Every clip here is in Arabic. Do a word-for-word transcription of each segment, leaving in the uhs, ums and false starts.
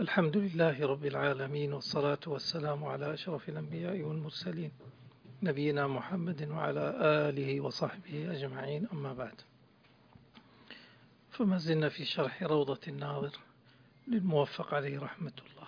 الحمد لله رب العالمين، والصلاة والسلام على أشرف الأنبياء والمرسلين نبينا محمد وعلى آله وصحبه أجمعين، أما بعد. فما زلنا في شرح روضة الناظر للموفق عليه رحمة الله.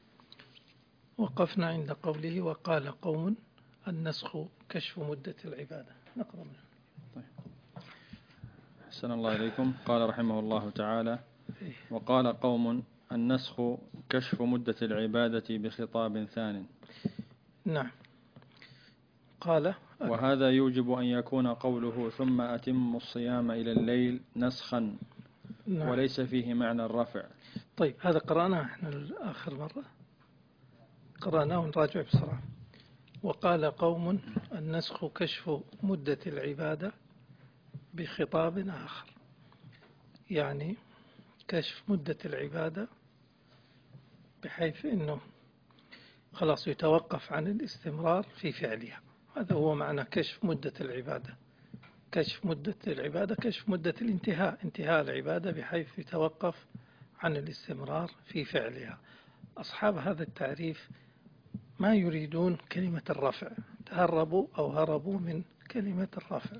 وقفنا عند قوله: وقال قوم النسخ كشف مدة العبادة. نقرأ منه. طيب. أحسن الله إليكم. قال رحمه الله تعالى: وقال قوم النسخ كشف مدة العبادة بخطاب ثان. نعم. قال: وهذا يوجب أن يكون قوله ثم أتم الصيام إلى الليل نسخا. نعم. وليس فيه معنى الرفع. طيب، هذا قرأناه احنا آخر مرة، قرأناه ونراجع بسرعة. وقال قوم النسخ كشف مدة العبادة بخطاب آخر، يعني كشف مدة العبادة بحيث أنه خلاص يتوقف عن الاستمرار في فعلها. هذا هو معنى كشف مدة العبادة. كشف مدة العبادة كشف مدة الانتهاء، انتهاء العبادة بحيث يتوقف عن الاستمرار في فعلها. أصحاب هذا التعريف ما يريدون كلمة الرفع، تهربوا أو هربوا من كلمة الرفع.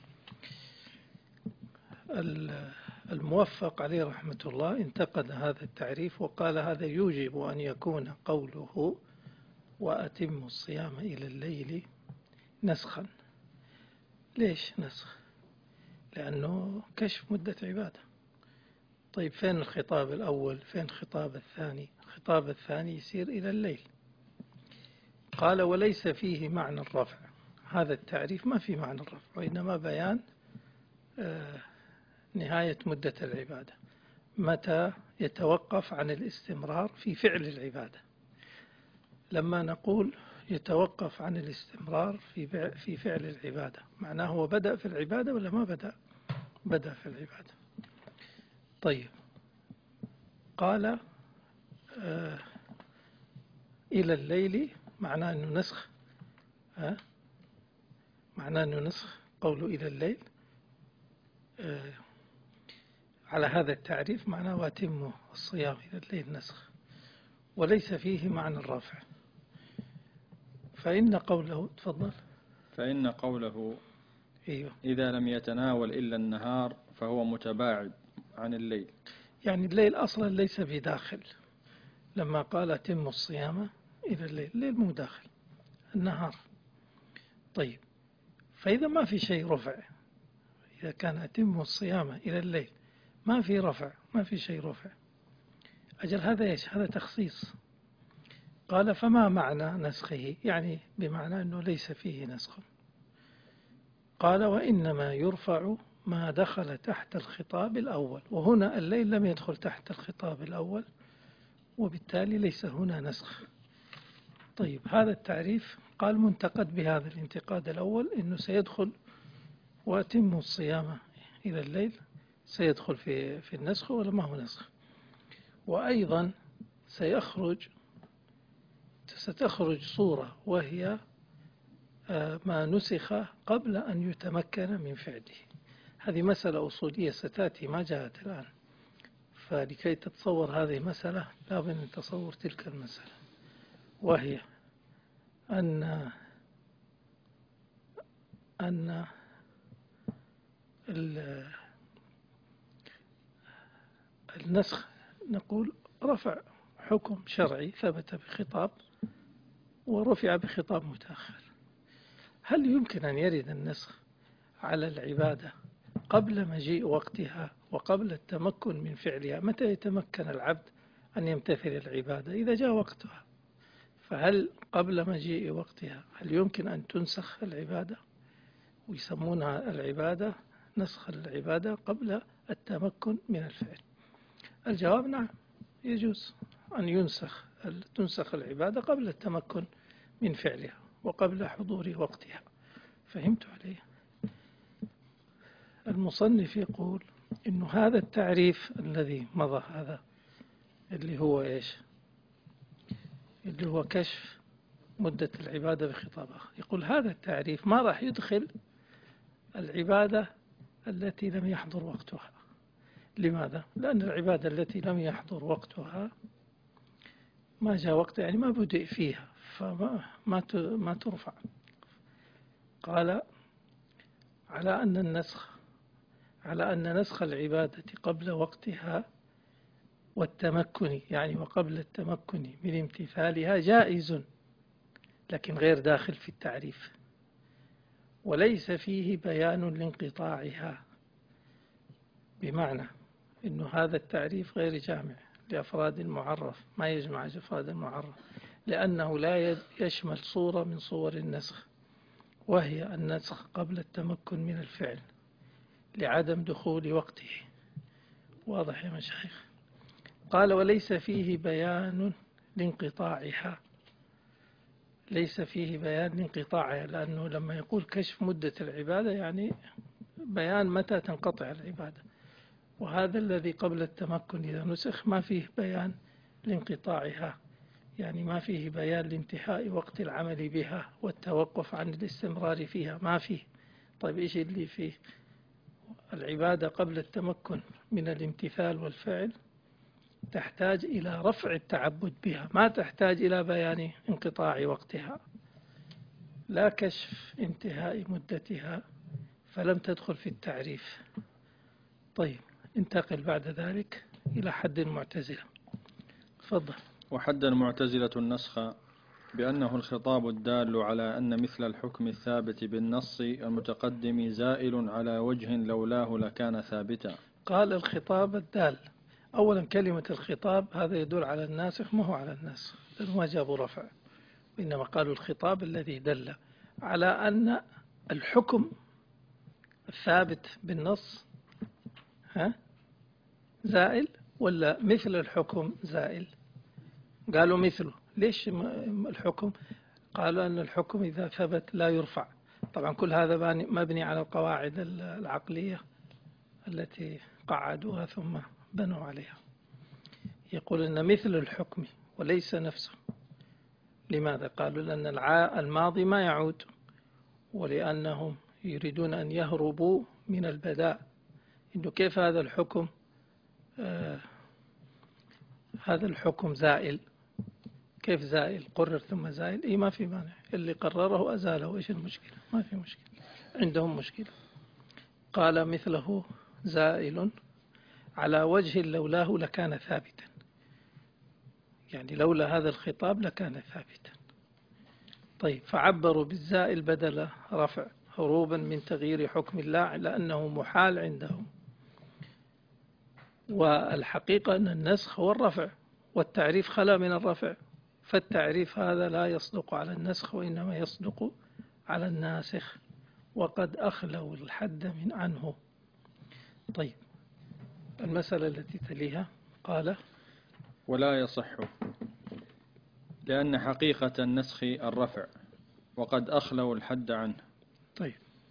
الموفق عليه رحمة الله انتقد هذا التعريف وقال: هذا يوجب أن يكون قوله وأتم الصيام إلى الليل نسخا. ليش نسخ؟ لأنه كشف مدة عبادة. طيب، فين الخطاب الأول؟ فين الخطاب الثاني؟ الخطاب الثاني يسير إلى الليل. قال: وليس فيه معنى الرفع. هذا التعريف ما فيه معنى الرفع، وإنما بيان آه نهاية مدة العبادة، متى يتوقف عن الاستمرار في فعل العبادة. لما نقول يتوقف عن الاستمرار في في فعل العبادة، معناه هو بدأ في العبادة ولا ما بدأ؟ بدأ في العبادة. طيب، قال آه إلى الليل، معناه أنه نسخ. آه معناه أنه نسخ قوله إلى الليل آه على هذا التعريف، معناه وأتم الصيام إلى الليل نسخ، وليس فيه معنى الرفع. فإن قوله تفضل فإن قوله أيوه. إذا لم يتناول إلا النهار فهو متباعد عن الليل، يعني الليل أصلا ليس بداخل. لما قال أتم الصيام إلى الليل، الليل مو داخل، النهار. طيب، فإذا ما في شيء رفع، إذا كان أتم الصيام إلى الليل ما في رفع، ما في شيء رفع، أجل هذا إيش؟ هذا تخصيص. قال: فما معنى نسخه؟ يعني بمعنى أنه ليس فيه نسخ. قال: وإنما يرفع ما دخل تحت الخطاب الأول، وهنا الليل لم يدخل تحت الخطاب الأول، وبالتالي ليس هنا نسخ. طيب، هذا التعريف قال منتقد بهذا الانتقاد الأول، أنه سيدخل وأتم الصيام إلى الليل، سيدخل في في النسخ ولا ما هو نسخ. وأيضا سيخرج ستخرج صورة، وهي ما نسخ قبل أن يتمكن من فعله. هذه مسألة أصولية ستأتي، ما جاءت الآن، فلكي تتصور هذه المسألة لابد أن تصور تلك المسألة، وهي أن أن النسخ نقول رفع حكم شرعي ثبت بخطاب ورفع بخطاب متأخر. هل يمكن أن يرد النسخ على العبادة قبل مجيء وقتها وقبل التمكن من فعلها؟ متى يتمكن العبد أن يمتثل العبادة؟ إذا جاء وقتها. فهل قبل مجيء وقتها هل يمكن أن تنسخ العبادة؟ ويسمونها العبادة نسخ العبادة قبل التمكن من الفعل. الجواب نعم، يجوز أن ينسخ تنسخ العبادة قبل التمكن من فعلها وقبل حضور وقتها. فهمت عليه؟ المصنف يقول إنه هذا التعريف الذي مضى، هذا اللي هو إيش؟ اللي هو كشف مدة العبادة بخطاب آخر. يقول هذا التعريف ما راح يدخل العبادة التي لم يحضر وقتها. لماذا؟ لأن العبادة التي لم يحضر وقتها ما جاء وقت يعني ما بدأ فيها فما ما ما ترفع. قال على أن النسخ على أن نسخ العبادة قبل وقتها والتمكن يعني وقبل التمكن من امتثالها جائز، لكن غير داخل في التعريف، وليس فيه بيان لانقطاعها، بمعنى أن هذا التعريف غير جامع لأفراد المعرف، ما يجمع أفراد المعرف، لأنه لا يشمل صورة من صور النسخ، وهي النسخ قبل التمكن من الفعل لعدم دخول وقته. واضح يا مشايخ؟ قال وليس فيه بيان لانقطاعها، ليس فيه بيان لانقطاعها، لأنه لما يقول كشف مدة العبادة يعني بيان متى تنقطع العبادة، وهذا الذي قبل التمكن إذا نسخ ما فيه بيان لانقطاعها، يعني ما فيه بيان لانتهاء وقت العمل بها والتوقف عن الاستمرار فيها، ما فيه. طيب إيش اللي فيه؟ العبادة قبل التمكن من الامتثال والفعل تحتاج إلى رفع التعبد بها، ما تحتاج إلى بيان انقطاع وقتها، لا كشف انتهاء مدتها، فلم تدخل في التعريف. طيب انتقل بعد ذلك إلى حد المعتزلة. تفضل. وحد المعتزلة النسخ بأنه الخطاب الدال على أن مثل الحكم الثابت بالنص المتقدم زائل على وجه لولاه لكان ثابتا. قال الخطاب الدال، أولا كلمة الخطاب هذا يدل على الناسخ ما هو على الناسخ، لأنه ما جابوا رفع، إنما قالوا الخطاب الذي دل على أن الحكم الثابت بالنص ها زائل ولا مثل الحكم زائل. قالوا مثله. ليش الحكم؟ قالوا أن الحكم إذا ثبت لا يرفع. طبعا كل هذا مبني على القواعد العقلية التي قعدوها ثم بنوا عليها. يقول أن مثل الحكم وليس نفسه. لماذا؟ قالوا لأن الماضي ما يعود، ولأنهم يريدون أن يهربوا من البداء، إنه كيف هذا الحكم آه هذا الحكم زائل، كيف زائل؟ قرر ثم زائل؟ إيه ما في مانع، اللي قرره أزاله، إيش المشكلة؟ ما في مشكلة، عندهم مشكلة. قال مثله زائل على وجه لولاه لكان ثابتا، يعني لولا هذا الخطاب لكان ثابتا. طيب فعبروا بالزائل بدل رفع هروبا من تغيير حكم الله لأنه محال عندهم، والحقيقة أن النسخ هو الرفع، والتعريف خلا من الرفع، فالتعريف هذا لا يصدق على النسخ وإنما يصدق على الناسخ، وقد أخلوا الحد من عنه. طيب المسألة التي تليها قال ولا يصح لأن حقيقة النسخ الرفع وقد أخلوا الحد عنه. طيب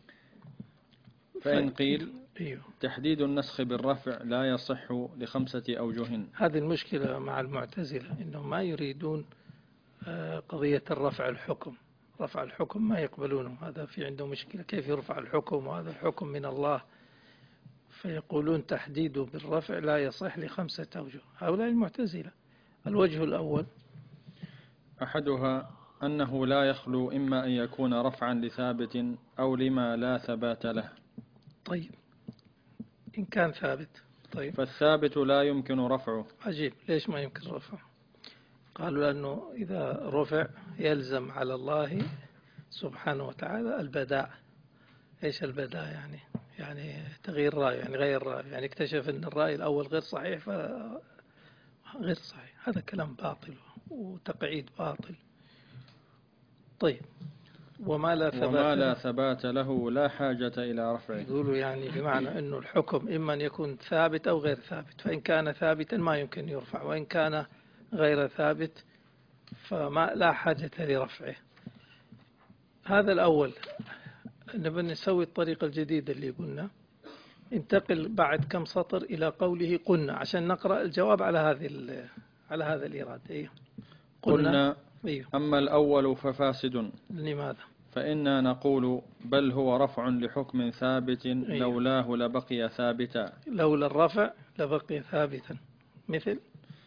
فإن قيل أيوه. تحديد النسخ بالرفع لا يصح لخمسة أوجه. هذه المشكلة مع المعتزلة، إنهم ما يريدون قضية الرفع الحكم، رفع الحكم ما يقبلونه، هذا في عنده مشكلة، كيف يرفع الحكم وهذا الحكم من الله؟ فيقولون تحديده بالرفع لا يصح لخمسة أوجه. هؤلاء المعتزلة. الوجه الأول أحدها أنه لا يخلو إما أن يكون رفعا لثابت أو لما لا ثبات له. طيب إن كان ثابت طيب فالثابت لا يمكن رفعه. عجيب، ليش ما يمكن رفعه؟ قالوا لأنه إذا رفع يلزم على الله سبحانه وتعالى البداء. إيش البداء يعني؟ يعني تغيير رأي، يعني غير رأي، يعني اكتشف أن الرأي الأول غير صحيح فغير صحيح. هذا كلام باطل وتقعيد باطل. طيب وما لا ثبات, وما لا ثبات له لا حاجة إلى رفعه. يقولوا يعني بمعنى أنه الحكم إما أن يكون ثابت أو غير ثابت، فإن كان ثابتا ما يمكن يرفع، وإن كان غير ثابت فما لا حاجة لرفعه. هذا الأول. نبي نسوي الطريقة الجديدة اللي قلنا، انتقل بعد كم سطر إلى قوله قلنا عشان نقرأ الجواب على هذه على هذا الإيراد. أيه. قلنا, قلنا أيه. أما الأول ففاسد. لماذا؟ فإنا نقول بل هو رفع لحكم ثابت أيه. لولاه لبقي ثابتا. لولا الرفع لبقي ثابتا. مثل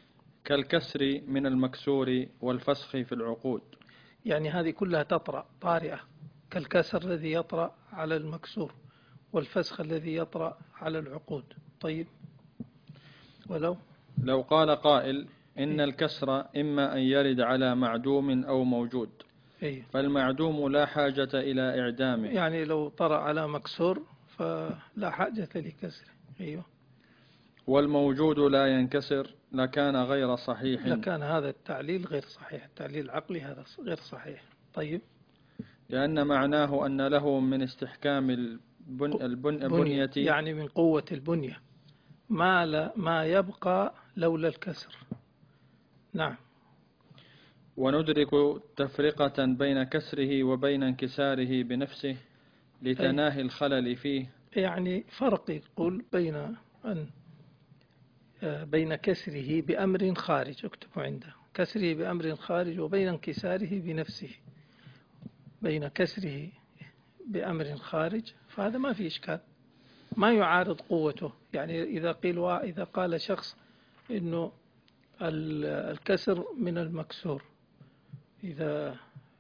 كالكسر من المكسور والفسخ في العقود. يعني هذه كلها تطرأ طارئة، كالكسر الذي يطرأ على المكسور والفسخ الذي يطرأ على العقود. طيب، ولو لو قال قائل إن الكسر إما أن يرد على معدوم أو موجود، إيه؟ فالمعدوم لا حاجة إلى إعدامه. يعني لو طرأ على مكسور فلا حاجة لكسره. أيوه. والموجود لا ينكسر لكان غير صحيح. لكان هذا التعليل غير صحيح، التعليل العقلي هذا غير صحيح. طيب، لأن معناه أن له من استحكام البن البن البنية، يعني من قوة البنية ما, لا ما يبقى لولا الكسر. نعم. وندرك تفرقة بين كسره وبين انكساره بنفسه لتناهي الخلل فيه. يعني فرق يقول بين أن بين كسره بأمر خارج، اكتبوا عنده كسره بأمر خارج، وبين انكساره بنفسه. بين كسره بأمر خارج فهذا ما في إشكال، ما يعارض قوته. يعني إذا قيل إذا قال شخص إنه الكسر من المكسور، إذا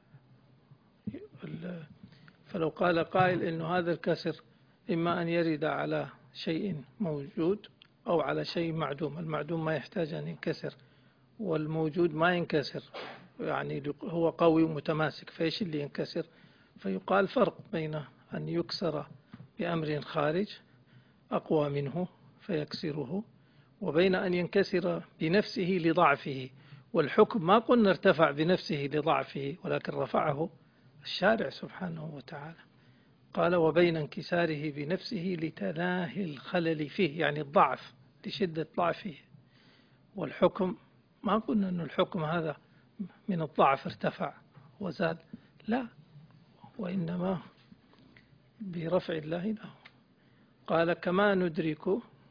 فلو قال قائل إنه هذا الكسر إما أن يرد على شيء موجود أو على شيء معدوم. المعدوم ما يحتاج أن ينكسر، والموجود ما ينكسر، يعني هو قوي ومتماسك، فإيش اللي ينكسر؟ فيقال فرق بين أن يكسر بأمر خارج أقوى منه فيكسره، وبين أن ينكسر بنفسه لضعفه. والحكم ما قلنا ارتفع بنفسه لضعفه، ولكن رفعه الشارع سبحانه وتعالى. قال وبين انكساره بنفسه لتناهي الخلل فيه، يعني الضعف لشدة ضعفه. والحكم ما قلنا أن الحكم هذا من الضعف ارتفع وزاد، لا، وإنما برفع الله له. قال كما ندرك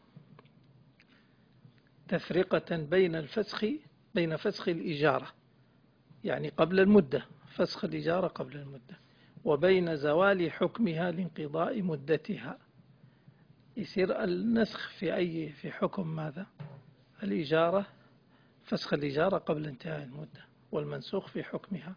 تفرقة بين الفسخ بين فسخ الإجارة، يعني قبل المدة، فسخ الإجارة قبل المدة، وبين زوال حكمها لانقضاء مدتها. يصير النسخ في أي في حكم ماذا؟ الإجارة، فسخ الإجارة قبل انتهاء المدة، والمنسوخ في حكمها.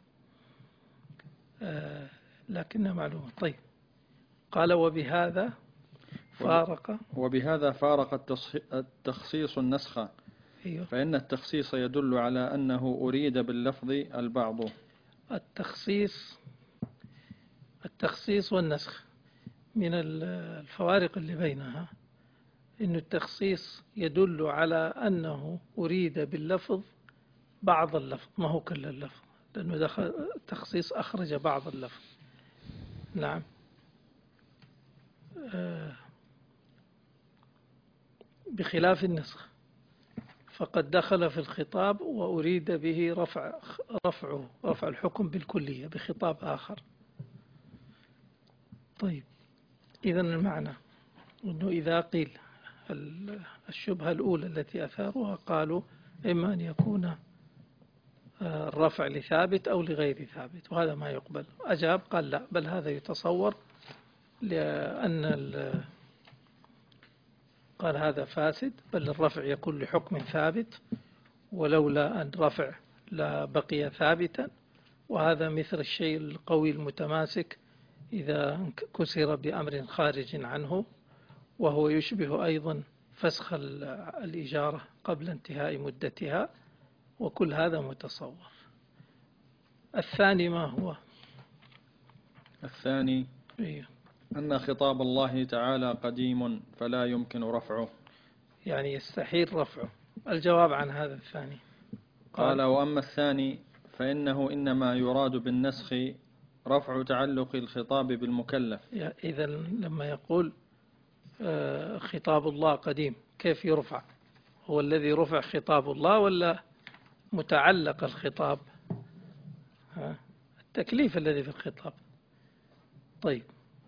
آه لكنها معلومة. طيب، قال وبهذا فارق وبهذا فارق التخصيص النسخ. أيوه. فإن التخصيص يدل على أنه أريد باللفظ البعض. التخصيص التخصيص والنسخ من الفوارق اللي بينها إن التخصيص يدل على أنه أريد باللفظ بعض اللفظ، ما هو كل اللفظ، لأنه دخل التخصيص أخرج بعض اللفظ. نعم. بخلاف النسخ فقد دخل في الخطاب وأريد به رفع رفعه رفع الحكم بالكلية بخطاب آخر. طيب، إذن المعنى أنه إذا قيل الشبهة الأولى التي أثاروها قالوا إما أن يكون الرفع لثابت أو لغير ثابت، وهذا ما يقبل. أجاب قال لا، بل هذا يتصور، لأن قال هذا فاسد، بل الرفع يكون لحكم ثابت، ولولا أن رفع لبقي ثابتا. وهذا مثل الشيء القوي المتماسك إذا كسر بأمر خارج عنه، وهو يشبه أيضا فسخ الإجارة قبل انتهاء مدتها، وكل هذا متصور. الثاني ما هو؟ الثاني إيه؟ أن خطاب الله تعالى قديم فلا يمكن رفعه، يعني يستحيل رفعه. الجواب عن هذا الثاني قال, قال وأما الثاني فإنه إنما يراد بالنسخ رفع تعلق الخطاب بالمكلف. إذا لما يقول خطاب الله قديم كيف يرفع؟ هو الذي رفع خطاب الله ولا متعلق الخطاب؟ التكليف الذي في الخطاب. طيب،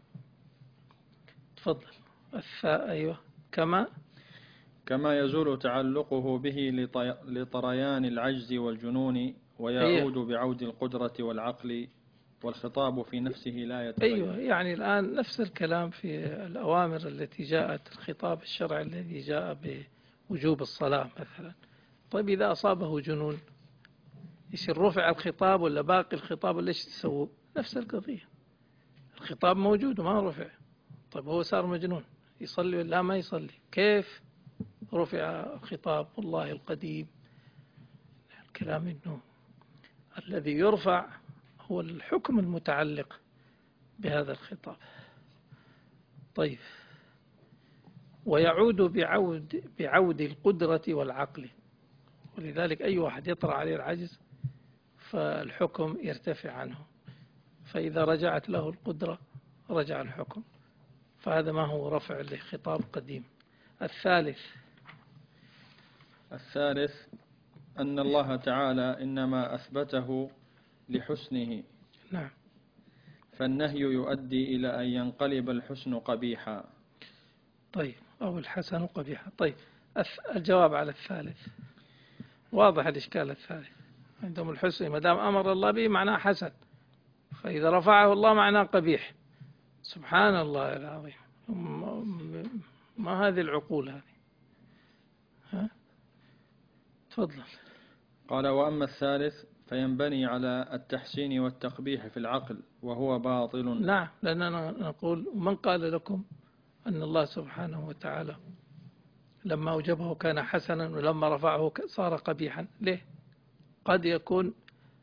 تفضل. أيوة. كما كما يزول تعلقه به لطريان العجز والجنون، ويعود أيوة. بعود القدرة والعقل، والخطاب في نفسه لا يتغير. أيوة، يعني الآن نفس الكلام في الأوامر التي جاءت، الخطاب الشرعي الذي جاء بوجوب الصلاة مثلا، طيب إذا أصابه جنون يصير رفع الخطاب ولا باقي الخطاب ولا إيش تسووا؟ نفس القضية، الخطاب موجود وما رفع. طيب هو صار مجنون يصلي ولا ما يصلي؟ كيف رفع الخطاب؟ والله القديم الكلام إنه الذي يرفع هو الحكم المتعلق بهذا الخطاب. طيب ويعود بعود بعود القدرة والعقل، ولذلك أي واحد يطرأ عليه العجز فالحكم يرتفع عنه، فإذا رجعت له القدرة رجع الحكم، فهذا ما هو رفع لخطاب قديم. الثالث الثالث أن الله تعالى إنما أثبته لحسنه. نعم. فالنهي يؤدي إلى أن ينقلب الحسن قبيحا. طيب أو الحسن قبيحا. طيب الجواب على الثالث واضح الإشكال الثالث. عندهم الحسن ما دام أمر الله به معناه حسن، فإذا رفعه الله معناه قبيح. سبحان الله العظيم، ما هذه العقول هذه؟ ها؟ تفضل. قال وأما الثالث فينبني على التحسين والتقبيح في العقل وهو باطل. نعم، لأننا نقول من قال لكم أن الله سبحانه وتعالى لما أوجبه كان حسنا ولما رفعه صار قبيحا؟ ليه؟ قد يكون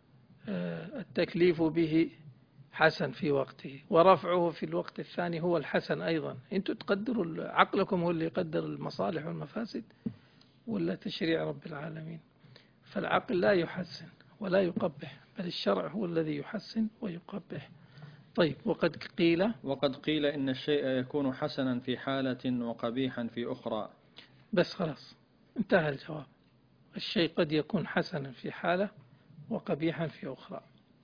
التكليف به حسن في وقته ورفعه في الوقت الثاني هو الحسن أيضا. أنتم تقدروا، عقلكم هو اللي يقدر المصالح والمفاسد ولا تشريع رب العالمين؟ فالعقل لا يحسن ولا يقبح، بل الشرع هو الذي يحسن ويقبح. طيب وقد قيل وقد قيل إن الشيء يكون حسنا في حالة وقبيحا في أخرى. بس خلاص انتهى الجواب. الشيء قد يكون حسنا في حالة وقبيحا في أخرى،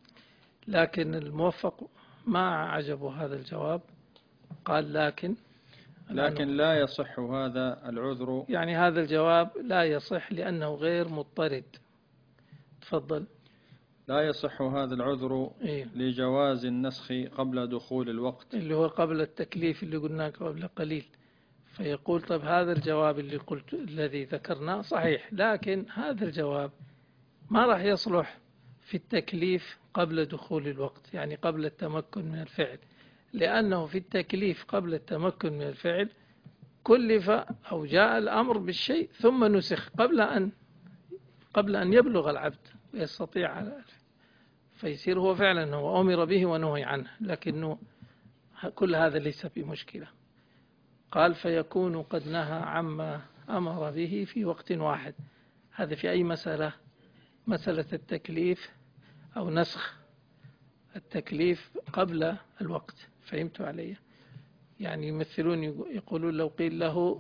لكن الموفق ما عجبه هذا الجواب، قال لكن لكن لا يصح هذا العذر. يعني هذا الجواب لا يصح لأنه غير مضطرد. تفضل. لا يصح هذا العذر إيه؟ لجواز النسخ قبل دخول الوقت، اللي هو قبل التكليف اللي قلناه قبل قليل. فيقول طب هذا الجواب اللي قلت الذي ذكرناه صحيح، لكن هذا الجواب ما راح يصلح في التكليف قبل دخول الوقت، يعني قبل التمكن من الفعل، لأنه في التكليف قبل التمكن من الفعل كلف أو جاء الأمر بالشيء ثم نسخ قبل أن قبل أن يبلغ العبد ويستطيع على فيصير هو فعلا هو أمر به ونهي عنه، لكنه كل هذا ليس بمشكلة. قال فيكون قد نهى عما أمر به في وقت واحد. هذا في أي مسألة؟ مسألة التكليف أو نسخ التكليف قبل الوقت. فهمتوا علي؟ يعني يمثلون يقولون لو قيل له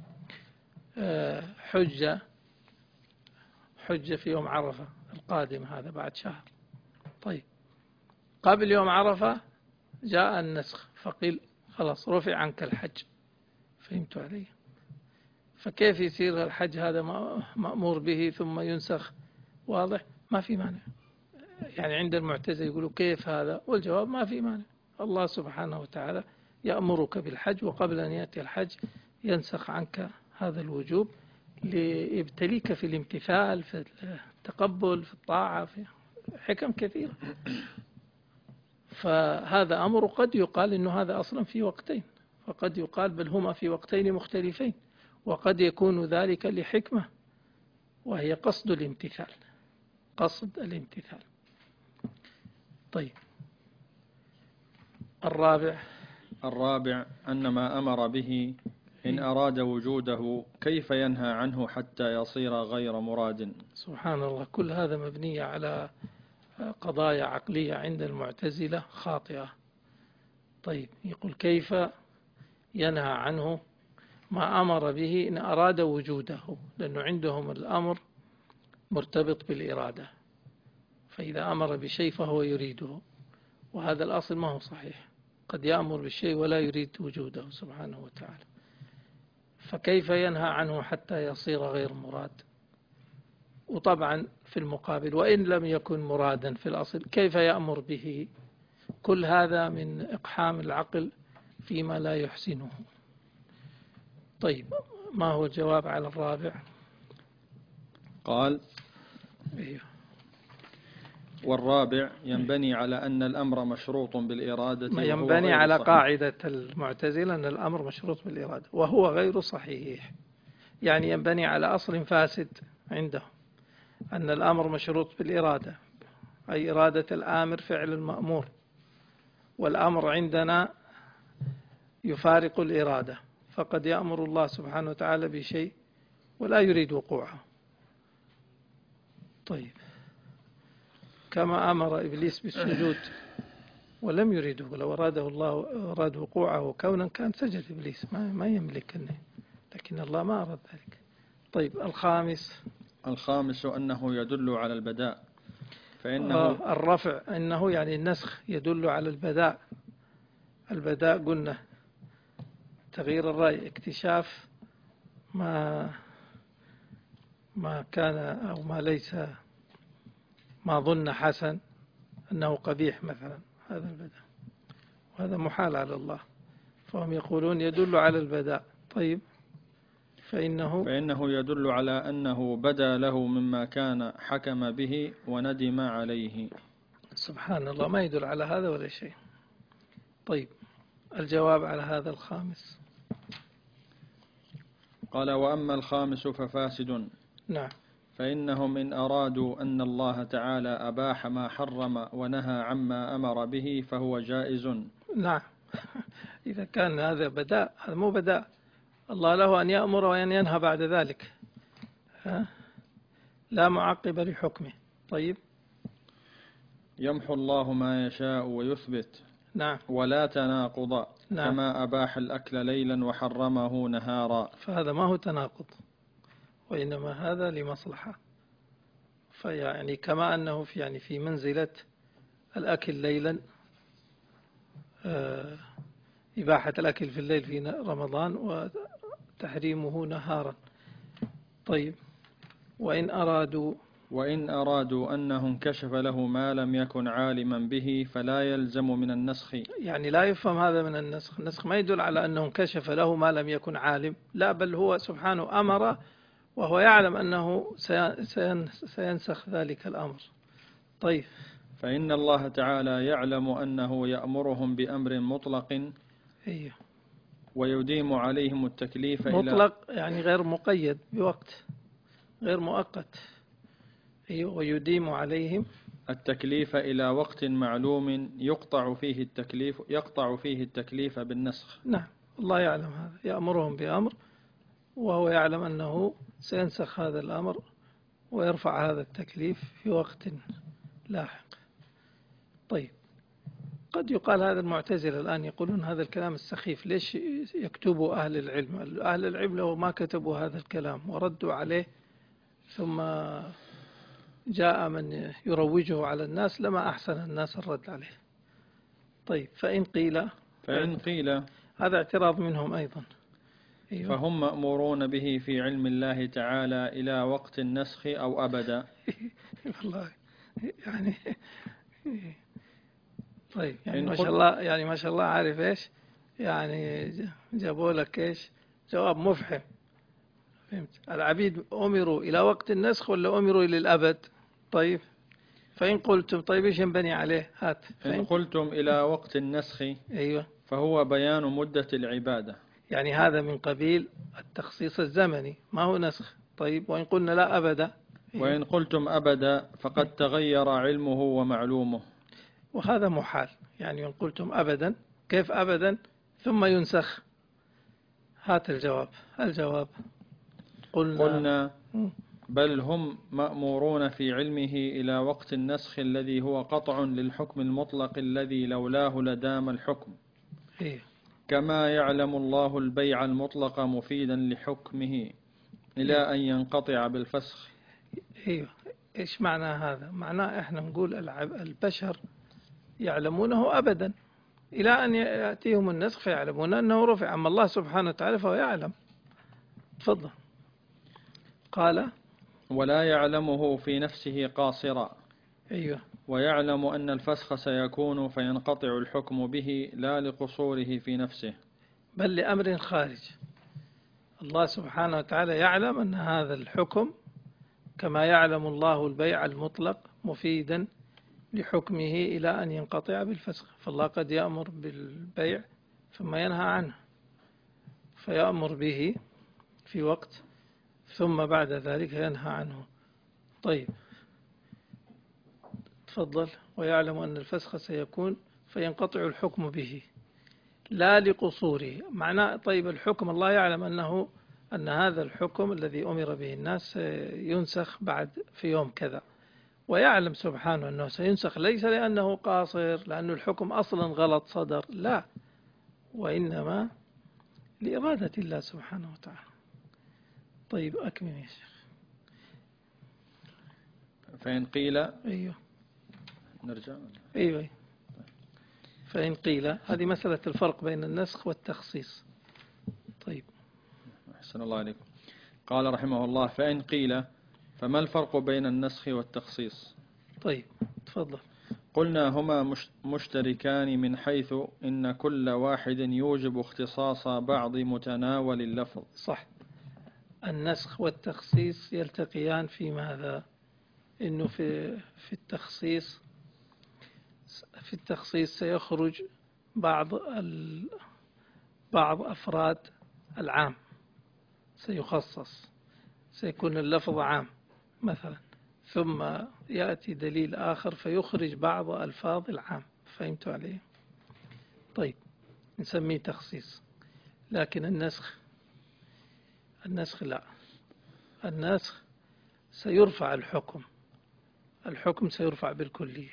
حجة حجة في يوم عرفة القادم هذا بعد شهر، طيب قبل يوم عرفة جاء النسخ فقيل خلاص رفع عنك الحج. فهمتوا علي؟ فكيف يصير الحج هذا مأمور به ثم ينسخ؟ واضح؟ ما في مانع. يعني عند المعتزلة يقولوا كيف هذا؟ والجواب ما في مانع. الله سبحانه وتعالى يأمرك بالحج وقبل أن يأتي الحج ينسخ عنك هذا الوجوب ليبتليك في الامتثال، في التقبل، في الطاعة، في حكم كثيرة. فهذا أمر قد يقال إنه هذا أصلا في وقتين، وقد يقال بل هما في وقتين مختلفين، وقد يكون ذلك لحكمة وهي قصد الامتثال، قصد الامتثال. طيب الرابع الرابع أن ما أمر به إن أراد وجوده كيف ينهى عنه حتى يصير غير مراد. سبحان الله، كل هذا مبني على قضايا عقلية عند المعتزلة خاطئة. طيب يقول كيف ينهى عنه ما أمر به إن أراد وجوده، لأنه عندهم الأمر مرتبط بالإرادة، فإذا أمر بشيء فهو يريده، وهذا الأصل ما هو صحيح. قد يأمر بالشيء ولا يريد وجوده سبحانه وتعالى. فكيف ينهى عنه حتى يصير غير مراد؟ وطبعا في المقابل وإن لم يكن مرادا في الأصل كيف يأمر به؟ كل هذا من إقحام العقل فيما لا يحسنه. طيب ما هو الجواب على الرابع؟ قال: أيوه. والرابع ينبني على أن الأمر مشروط بالإرادة، ما وهو ينبني غير على صحيح. قاعدة المعتزلة أن الأمر مشروط بالإرادة وهو غير صحيح. يعني ينبني على أصل فاسد عندهم، أن الأمر مشروط بالإرادة، أي إرادة الآمر فعل المأمور، والأمر عندنا يفارق الإرادة، فقد يأمر الله سبحانه وتعالى بشيء ولا يريد وقوعه. طيب، كما أمر إبليس بالسجود ولم يريده، لو أراده الله أراد وقوعه كونا كان سجد إبليس، ما ما يملك أنه، لكن الله ما أراد ذلك. طيب، الخامس الخامس أنه يدل على البداء، فإنه آه الرفع، أنه يعني النسخ يدل على البداء. البداء قلنا تغيير الرأي، اكتشاف ما ما كان أو ما ليس، ما ظن حسن أنه قبيح مثلا، هذا البداء، وهذا محال على الله، فهم يقولون يدل على البداء. طيب، فإنه فإنه يدل على أنه بدا له مما كان حكم به وندم عليه. سبحان الله، ما يدل على هذا ولا شيء. طيب، الجواب على هذا الخامس. قال: وأما الخامس ففاسد. نعم. فإنهم إن أرادوا أن الله تعالى أباح ما حرم ونهى عما أمر به فهو جائز. نعم. إذا كان هذا بداء، هذا مو بداء، الله له أن يأمر وأن ينهى بعد ذلك، ها؟ لا معقب لحكمه. طيب. يمحو الله ما يشاء ويثبت. نعم. ولا تناقض. نعم. كما أباح الأكل ليلا وحرمه نهارا. فهذا ما هو تناقض، وإنما هذا لمصلحة. فيعني كما أنه في يعني في منزلة الأكل ليلا، آه إباحة الأكل في الليل في رمضان وتحريمه نهارا. طيب، وإن أرادوا وإن أرادوا أنه انكشف له ما لم يكن عالما به فلا يلزم من النسخ. يعني لا يفهم هذا من النسخ. النسخ ما يدل على أنه انكشف له ما لم يكن عالم، لا، بل هو سبحانه أمر وهو يعلم أنه سينسخ ذلك الأمر. طيب، فإن الله تعالى يعلم أنه يأمرهم بأمر مطلق. أيه. ويديم عليهم التكليف مطلق يعني غير مقيد بوقت، غير مؤقت. أيه. ويديم عليهم التكليف إلى وقت معلوم يقطع فيه التكليف يقطع فيه التكليف بالنسخ. نعم، الله يعلم هذا، يأمرهم بأمر وهو يعلم أنه سينسخ هذا الأمر ويرفع هذا التكليف في وقت لاحق. طيب، قد يقال هذا المعتزلة الآن يقولون هذا الكلام السخيف، ليش يكتبوا أهل العلم؟ أهل العلم لو ما كتبوا هذا الكلام وردوا عليه ثم جاء من يروجه على الناس لما أحسن الناس الرد عليه. طيب، فإن قيل فإن قيل هذا اعتراض منهم أيضا. أيوه. فهم مأمورون به في علم الله تعالى إلى وقت النسخ أو أبدا. والله يعني طيب، يعني ما شاء الله، يعني ما شاء الله، عارف إيش يعني جابوا لك إيش جواب مفحم. فهمت؟ العبيد أمروا إلى وقت النسخ ولا أمروا إلى الأبد؟ طيب، فإن قلتم طيب إيش ينبني عليه؟ هات. إن قلتم إلى وقت النسخ أيوه، فهو بيان مدة العبادة، يعني هذا من قبيل التخصيص الزمني، ما هو نسخ. طيب، وإن قلنا لا أبدا. أيوه. وإن قلتم أبدا فقد تغير علمه ومعلومه، وهذا محال. يعني إن قلتم أبدا، كيف أبدا ثم ينسخ؟ هات الجواب. الجواب قلنا, قلنا بل هم مأمورون في علمه إلى وقت النسخ الذي هو قطع للحكم المطلق الذي لولاه لدام الحكم. إيه؟ كما يعلم الله البيع المطلق مفيدا لحكمه إلى إيه؟ أن ينقطع بالفسخ. إيه؟ إيش معنى هذا؟ معناه إحنا نقول البشر يعلمونه أبدا إلى أن يأتيهم النسخ فيعلمون أنه رفع. أما الله سبحانه وتعالى فهو يعلم. تفضل. قال ولا يعلمه في نفسه قاصرا. أيوه. ويعلم أن الفسخ سيكون فينقطع الحكم به لا لقصوره في نفسه بل لأمر خارج. الله سبحانه وتعالى يعلم أن هذا الحكم كما يعلم الله البيع المطلق مفيدا لحكمه إلى أن ينقطع بالفسخ. فالله قد يأمر بالبيع ثم ينهى عنه، فيأمر به في وقت ثم بعد ذلك ينهى عنه. طيب تفضل. ويعلم أن الفسخ سيكون فينقطع الحكم به لا لقصوره. معناه طيب الحكم الله يعلم أنه أن هذا الحكم الذي أمر به الناس ينسخ بعد في يوم كذا، ويعلم سبحانه أنه سينسخ ليس لأنه قاصر لأن الحكم أصلا غلط صدر، لا، وإنما لإرادة الله سبحانه وتعالى. طيب أكمل يا شيخ. فإن قيل أيوه نرجع أيوه فإن قيل هذه مسألة الفرق بين النسخ والتخصيص. طيب أحسن الله عليكم. قال رحمه الله: فإن قيل فما الفرق بين النسخ والتخصيص؟ طيب تفضل. قلنا هما مشتركان من حيث إن كل واحد يوجب اختصاص بعض متناول اللفظ. صح. النسخ والتخصيص يلتقيان في ماذا؟ إنه في في التخصيص في التخصيص سيخرج بعض ال بعض أفراد العام، سيخصص، سيكون اللفظ عام مثلا، ثم يأتي دليل آخر فيخرج بعض ألفاظ العام. فهمت عليه؟ طيب نسميه تخصيص. لكن النسخ النسخ لا، النسخ سيرفع الحكم الحكم سيرفع بالكلية،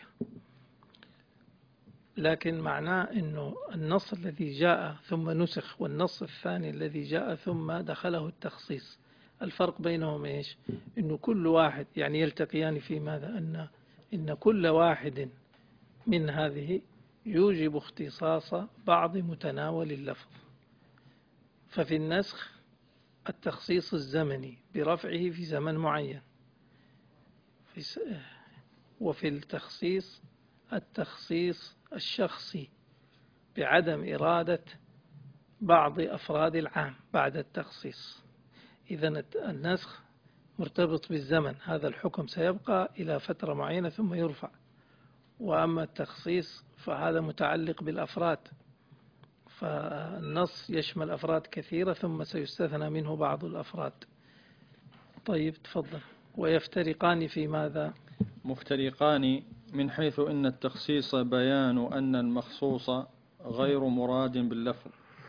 لكن معناه أنه النص الذي جاء ثم نسخ والنص الثاني الذي جاء ثم دخله التخصيص، الفرق بينهم إيش؟ أنه كل واحد يعني يلتقيان في ماذا؟ أن إن كل واحد من هذه يوجب اختصاص بعض متناول اللفظ. ففي النسخ التخصيص الزمني برفعه في زمن معين، وفي التخصيص التخصيص الشخصي بعدم إرادة بعض أفراد العام بعد التخصيص. إذن النسخ مرتبط بالزمن، هذا الحكم سيبقى إلى فترة معينة ثم يرفع. وأما التخصيص فهذا متعلق بالأفراد، فالنص يشمل أفراد كثيرة ثم سيستثنى منه بعض الأفراد. طيب تفضل. ويفترقان في ماذا؟ مفترقان من حيث إن التخصيص بيان أن المخصوص غير مراد باللفظ.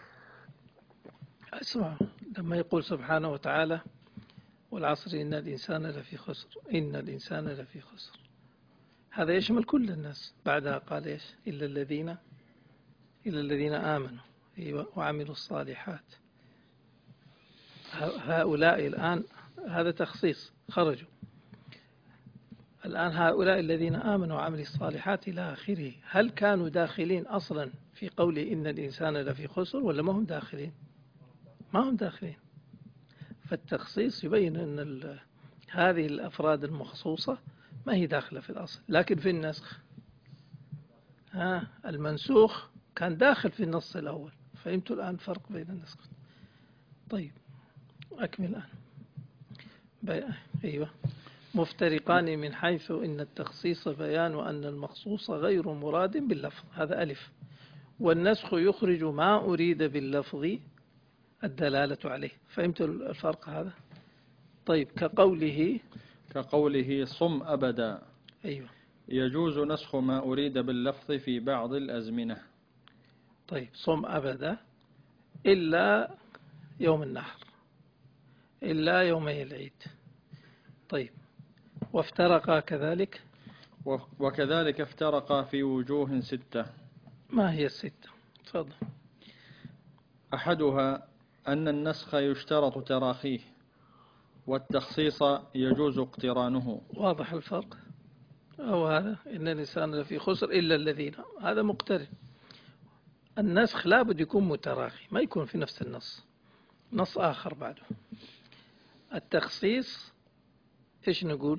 أسمع لما يقول سبحانه وتعالى: والعصر إن الإنسان لفي خسر، إن الإنسان لفي خسر، هذا يشمل كل الناس. بعدها قال إيش؟ إلا الذين إلا الذين آمنوا وعملوا الصالحات. هؤلاء الآن هذا تخصيص خرجوا. الآن هؤلاء الذين آمنوا وعملوا الصالحات إلى آخره، هل كانوا داخلين أصلا في قوله إن الإنسان لفي خسر ولا ما هم داخلين؟ ما هم داخلين. فالتخصيص يبين أن هذه الأفراد المخصوصة ما هي داخلة في الأصل. لكن في النسخ ها المنسوخ كان داخل في النص الأول. فهمتوا الآن فرق بين النسخ؟ طيب أكمل الآن. أيوة. مفترقان من حيث إن التخصيص بيان أن المخصوص غير مراد باللفظ، هذا ألف. والنسخ يخرج ما أريد باللفظ الدلالة عليه. فهمت الفرق هذا؟ طيب كقوله كقوله صم أبدا. أيوة. يجوز نسخ ما أريد باللفظ في بعض الأزمنة. طيب صم أبدا إلا يوم النحر، إلا يومي العيد. طيب وافترقا كذلك. وكذلك افترقا في وجوه ستة. ما هي الستة؟ تفضل. أحدها أن النسخ يشترط تراخيه، والتخصيص يجوز اقترانه. واضح الفرق؟ أو هذا إن الإنسان لفي خسر إلا الذين، هذا مقترن. النسخ لابد يكون متراخي، ما يكون في نفس النص، نص آخر بعده. التخصيص إيش نقول؟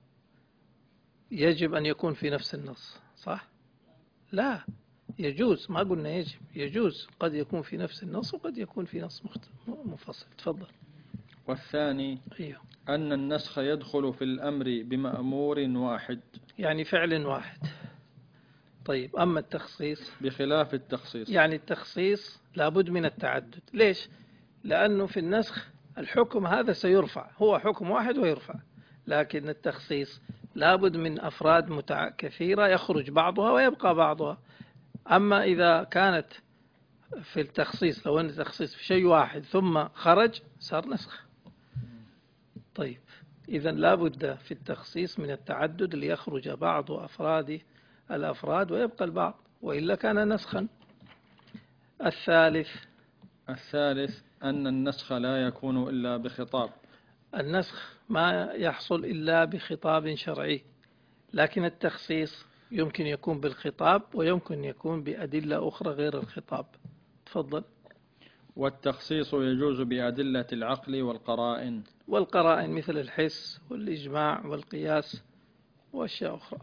يجب أن يكون في نفس النص، صح؟ لا، يجوز، ما قلنا يجب، يجوز. قد يكون في نفس النص وقد يكون في نص منفصل. تفضل. والثاني أيوه. أن النسخ يدخل في الأمر بمأمور واحد، يعني فعل واحد. طيب أما التخصيص بخلاف التخصيص. يعني التخصيص لابد من التعدد. ليش؟ لأنه في النسخ الحكم هذا سيرفع، هو حكم واحد ويرفع، لكن التخصيص لابد من أفراد متع... كثيرة يخرج بعضها ويبقى بعضها. أما إذا كانت في التخصيص، لو أن التخصيص في شيء واحد ثم خرج صار نسخ. طيب إذا لابد في التخصيص من التعدد ليخرج بعض أفراد الأفراد ويبقى البعض، وإلا كان نسخا. الثالث الثالث أن النسخ لا يكون إلا بخطاب. النسخ ما يحصل إلا بخطاب شرعي، لكن التخصيص يمكن يكون بالخطاب ويمكن يكون بأدلة أخرى غير الخطاب. تفضل. والتخصيص يجوز بأدلة العقل والقرائن. والقرائن مثل الحس والإجماع والقياس وأشياء أخرى.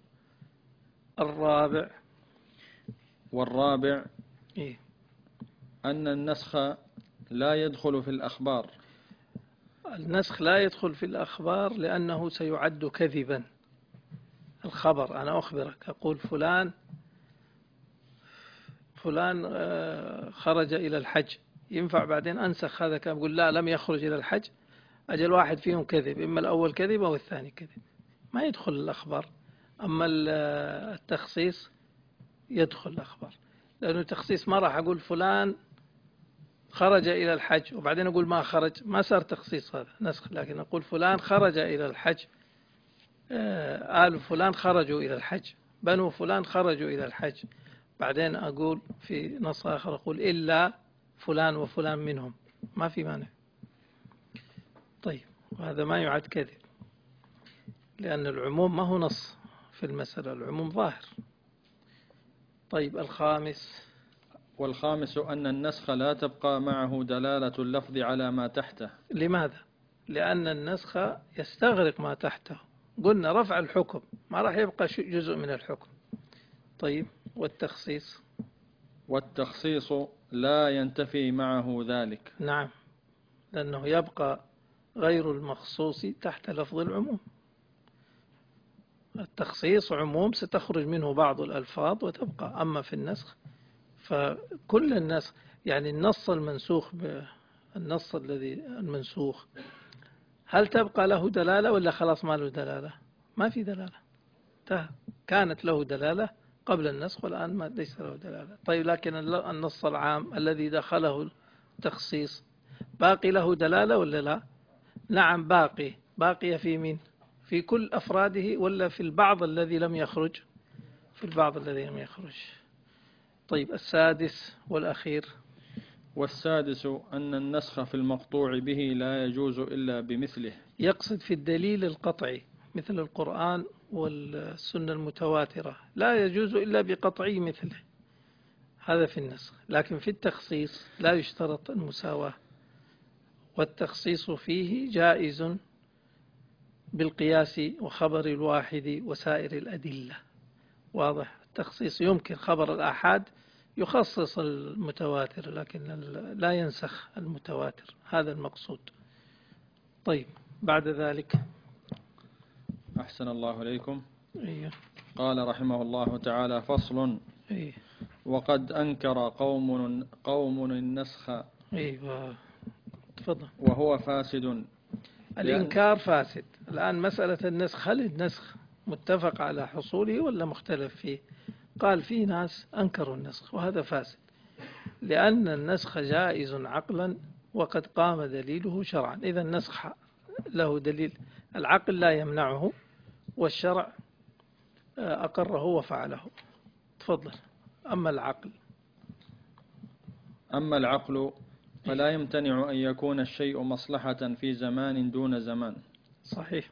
الرابع والرابع إيه؟ أن النسخ لا يدخل في الأخبار. النسخ لا يدخل في الأخبار لأنه سيعد كذبا. الخبر أنا أخبرك أقول فلان فلان خرج إلى الحج، ينفع بعدين أنسخ هذا كان أقول لا لم يخرج إلى الحج، أجل واحد فيهم كذب، إما الأول كذب أو الثاني كذب، ما يدخل الأخبار. أما التخصيص يدخل الأخبار، لأنه التخصيص ما راح أقول فلان خرج إلى الحج وبعدين أقول ما خرج، ما صار تخصيص هذا نسخ. لكن أقول فلان خرج إلى الحج، آل فلان خرجوا إلى الحج، بنو فلان خرجوا إلى الحج، بعدين أقول في نص آخر أقول إلا فلان وفلان منهم، ما في مانع. طيب وهذا ما يعد كذب، لأن العموم ما هو نص في المسألة، العموم ظاهر. طيب الخامس والخامس أن النسخ لا تبقى معه دلالة اللفظ على ما تحته. لماذا؟ لأن النسخ يستغرق ما تحته، قلنا رفع الحكم ما راح يبقى جزء من الحكم. طيب والتخصيص والتخصيص لا ينتفي معه ذلك. نعم، لأنه يبقى غير المخصوص تحت لفظ العموم. التخصيص عموم ستخرج منه بعض الألفاظ وتبقى، أما في النسخ فكل النسخ يعني النص المنسوخ النص الذي المنسوخ هل تبقى له دلالة ولا خلاص ما له دلالة؟ ما في دلالة، كانت له دلالة قبل النسخ والآن ما ليس له دلالة. طيب لكن النص العام الذي دخله التخصيص باقي له دلالة ولا لا؟ نعم باقي، باقي في مين؟ في كل أفراده ولا في البعض الذي لم يخرج؟ في البعض الذي لم يخرج. طيب السادس والأخير. والسادس أن النسخ في المقطوع به لا يجوز إلا بمثله. يقصد في الدليل القطعي مثل القرآن والسنة المتواترة لا يجوز إلا بقطعي مثله، هذا في النسخ. لكن في التخصيص لا يشترط المساواة، والتخصيص فيه جائز بالقياس وخبر الواحد وسائر الأدلة. واضح؟ التخصيص يمكن خبر الآحاد يخصص المتواتر لكن لا ينسخ المتواتر، هذا المقصود. طيب بعد ذلك. أحسن الله إليكم. إيه. قال رحمه الله تعالى: فصل. إيه. وقد أنكر قوم قوم النسخ. إيه. تفضل. وهو فاسد. الإنكار فاسد. الآن مسألة النسخ، هل النسخ متفق على حصوله ولا مختلف فيه؟ قال في ناس أنكروا النسخ وهذا فاسد، لأن النسخ جائز عقلا وقد قام دليله شرعا. إذا النسخ له دليل، العقل لا يمنعه والشرع أقره وفعله. تفضل. أما العقل أما العقل فلا يمتنع أن يكون الشيء مصلحة في زمان دون زمان. صحيح.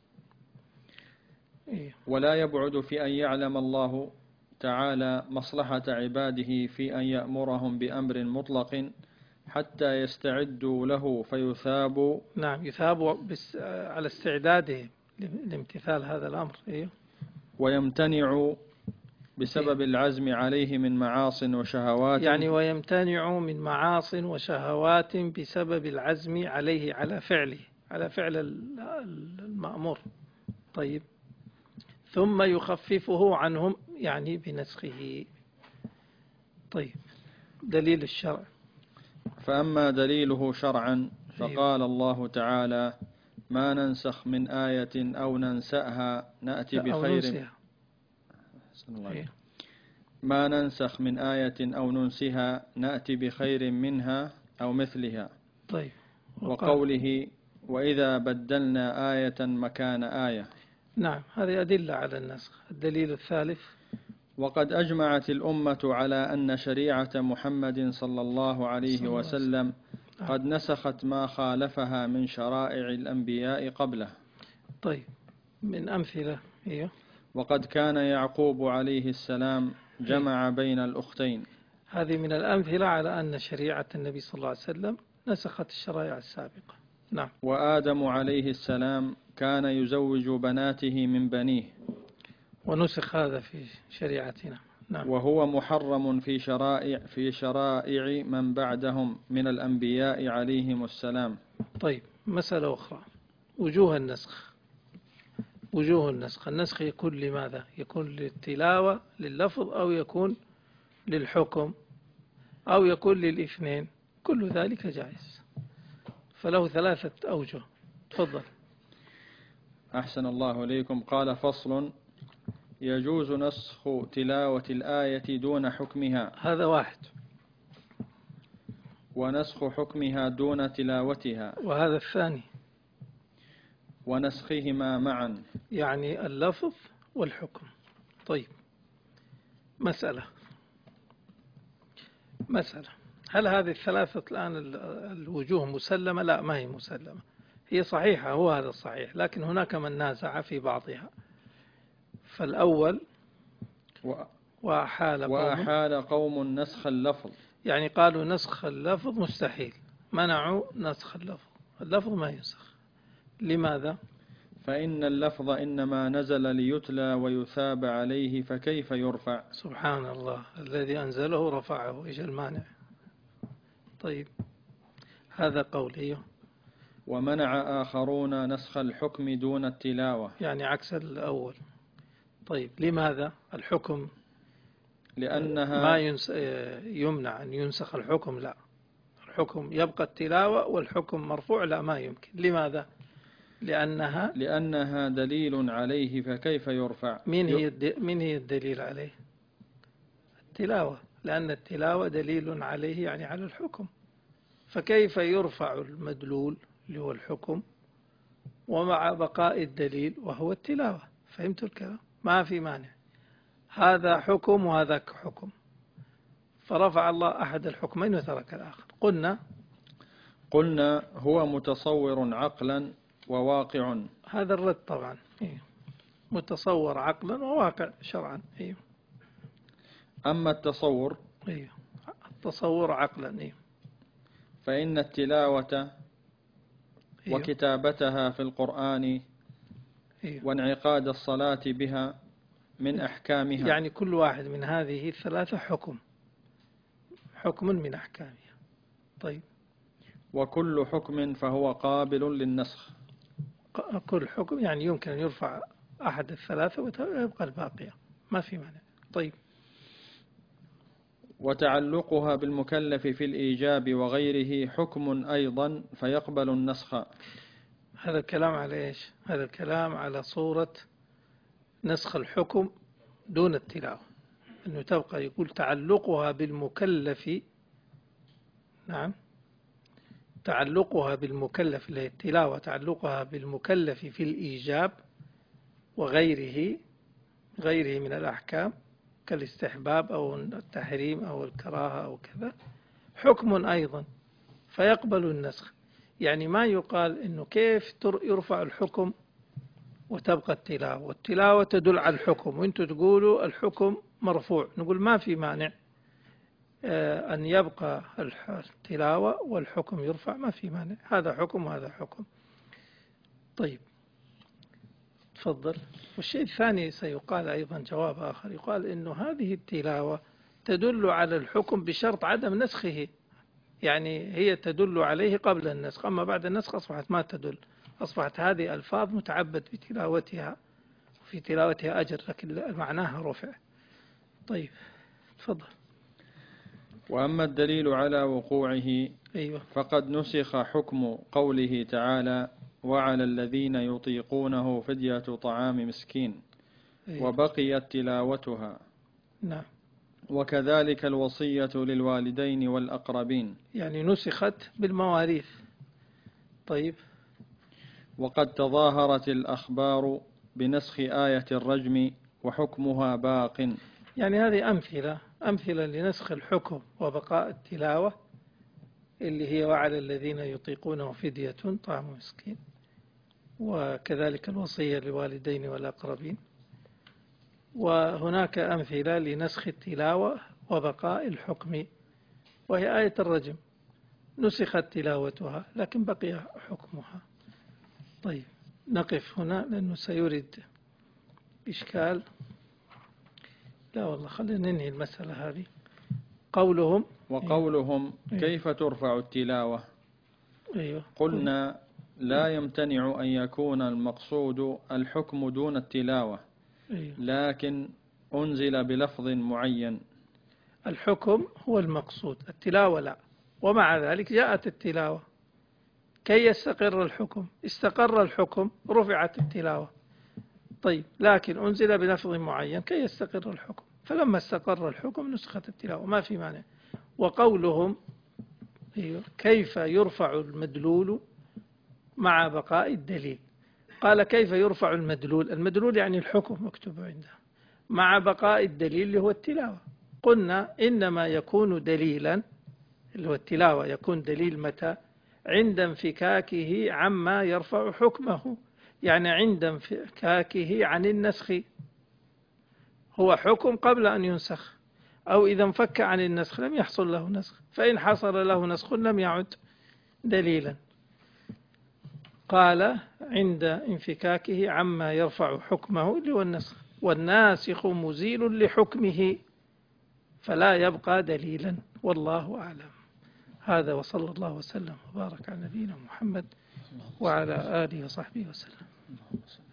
ولا يبعد في أن يعلم الله تعالى مصلحة عباده في أن يأمرهم بأمر مطلق حتى يستعدوا له فيثابوا. نعم، يثابوا على استعداده لامتثال هذا الأمر. إيه. ويمتنع بسبب العزم عليه من معاص وشهوات، يعني ويمتنع من معاص وشهوات بسبب العزم عليه على فعله على فعل المأمور. طيب، ثم يخففه عنهم يعني بنسخه. طيب، دليل الشرع. فأما دليله شرعا فقال الله تعالى: ما ننسخ من آية أو ننسأها نأتي بخير ما ننسخ من آية أو ننسها نأتي بخير منها أو مثلها. طيب، وقوله: وإذا بدلنا آية مكان آية. نعم، هذه أدلة على النسخ. الدليل الثالث: وقد أجمعت الأمة على أن شريعة محمد صلى الله عليه وسلم قد نسخت ما خالفها من شرائع الأنبياء قبله. طيب، من أمثلة. إيه؟ وقد كان يعقوب عليه السلام جمع بين الأختين. هذه من الأمثلة على أن شريعة النبي صلى الله عليه وسلم نسخت الشرائع السابقة. نعم. وآدم عليه السلام كان يزوج بناته من بنيه، ونسخ هذا في شريعتنا. نعم. وهو محرم في شرائع في شرائع من بعدهم من الأنبياء عليهم السلام. طيب، مسألة أخرى: وجوه النسخ. وجوه النسخ، النسخ يكون لماذا؟ يكون للتلاوة لللفظ، أو يكون للحكم، أو يكون للاثنين. كل ذلك جائز، فله ثلاثة أوجه. تفضل. أحسن الله إليكم. قال: فصل: يجوز نسخ تلاوة الآية دون حكمها. هذا واحد. ونسخ حكمها دون تلاوتها. وهذا الثاني. ونسخهما معا، يعني اللفظ والحكم. طيب، مسألة مسألة هل هذه الثلاثة الآن الوجوه مسلمة؟ لا، ما هي مسلمة. هي صحيحة، هو هذا الصحيح، لكن هناك من نازع في بعضها. فالأول: وأحال قوم, وأحال قوم نسخ اللفظ. يعني قالوا نسخ اللفظ مستحيل، منعوا نسخ اللفظ. اللفظ ما ينسخ. لماذا؟ فإن اللفظ إنما نزل ليتلى ويثاب عليه، فكيف يرفع؟ سبحان الله، الذي أنزله رفعه، إيش المانع؟ طيب، هذا قولي. ومنع آخرون نسخ الحكم دون التلاوة، يعني عكس الأول. طيب، لماذا الحكم؟ لأنها ما ينس... يمنع أن ينسخ الحكم. لا، الحكم يبقى التلاوة، والحكم مرفوع. لا، ما يمكن. لماذا؟ لأنها لأنها دليل عليه، فكيف يرفع؟ من هي الد... من هي الدليل عليه؟ التلاوة، لأن التلاوة دليل عليه، يعني على الحكم. فكيف يرفع المدلول اللي هو الحكم ومع بقاء الدليل وهو التلاوة؟ فهمت الكلام؟ ما في مانع. هذا حكم وهذاك حكم، فرفع الله أحد الحكمين وترك الآخر. قلنا قلنا هو متصور عقلا وواقع. هذا الرد طبعا. إيه. متصور عقلا وواقع شرعا. إيه. أما التصور إيه. التصور عقلا. إيه. فإن التلاوة إيه. وكتابتها في القرآن إيه. وانعقاد الصلاة بها من أحكامها. يعني كل واحد من هذه الثلاثة حكم حكم من أحكامها. طيب، وكل حكم فهو قابل للنسخ. كل حكم يعني يمكن أن يرفع أحد الثلاثة ويبقى الباقية، ما في مانع. طيب، وتعلقها بالمكلف في الإيجاب وغيره حكم أيضا فيقبل النسخ. هذا الكلام على إيش؟ هذا الكلام على صورة نسخ الحكم دون التلاوة، أنه تبقى. يقول تعلقها بالمكلف. نعم، تعلقها بالمكلف اللي هي التلاوة، تعلقها بالمكلف في الإيجاب وغيره غيره من الأحكام كالاستحباب أو التحريم أو الكراهة أو كذا حكم أيضا فيقبل النسخ. يعني ما يقال إنه كيف يرفع الحكم وتبقى التلاوة، والتلاوة تدل على الحكم، وانتم تقولوا الحكم مرفوع. نقول ما في مانع أن يبقى التلاوة والحكم يرفع، ما في مانع. هذا حكم وهذا حكم. طيب، تفضل. والشيء الثاني سيقال أيضا جواب آخر، يقال إنه هذه التلاوة تدل على الحكم بشرط عدم نسخه، يعني هي تدل عليه قبل النسخ، أما بعد النسخ أصبحت ما تدل، أصبحت هذه ألفاظ متعبد بتلاوتها، في تلاوتها أجر لكن معناها رفع. طيب تفضل. وأما الدليل على وقوعه أيوة. فقد نسخ حكم قوله تعالى وعلى الذين يطيقونه فدية طعام مسكين، أيوة. وبقيت تلاوتها. نعم. وكذلك الوصية للوالدين والأقربين، يعني نسخت بالمواريث. طيب. وقد تظاهرت الأخبار بنسخ آية الرجم وحكمها باق. يعني هذه أمثلة أمثلة لنسخ الحكم وبقاء التلاوة اللي هي وعلى الذين يطيقونه فدية طعام مسكين، وكذلك الوصية للوالدين والأقربين. وهناك أمثلة لنسخ التلاوة وبقاء الحكم، وهي آية الرجم نسخت تلاوتها لكن بقي حكمها. طيب نقف هنا لأنه سيريد إشكال. لا والله خلينا ننهي المسألة هذه. قولهم وقولهم إيه؟ كيف ترفع التلاوة؟ أيوه. قلنا لا يمتنع أن يكون المقصود الحكم دون التلاوة، أيوه. لكن أنزل بلفظ معين. الحكم هو المقصود، التلاوة لا، ومع ذلك جاءت التلاوة كي يستقر الحكم، استقر الحكم رفعت التلاوة. طيب لكن أنزل بلفظ معين كي يستقر الحكم، فلما استقر الحكم نسخت التلاوة، ما في مانع. وقولهم كيف يرفع المدلول مع بقاء الدليل، قال كيف يرفع المدلول، المدلول يعني الحكم مكتوب عنده، مع بقاء الدليل اللي هو التلاوة. قلنا إنما يكون دليلا اللي هو التلاوة، يكون دليل متى؟ عند انفكاكه عما يرفع حكمه، يعني عند انفكاكه عن النسخ، هو حكم قبل أن ينسخ، أو إذا انفك عن النسخ لم يحصل له نسخ، فإن حصل له نسخ لم يعد دليلا. قال عند انفكاكه عما يرفع حكمه اللي هو النسخ، والناسخ مزيل لحكمه فلا يبقى دليلا، والله أعلم. هذا وصلى الله وسلم وبارك على نبينا محمد وعلى آله وصحبه وسلم.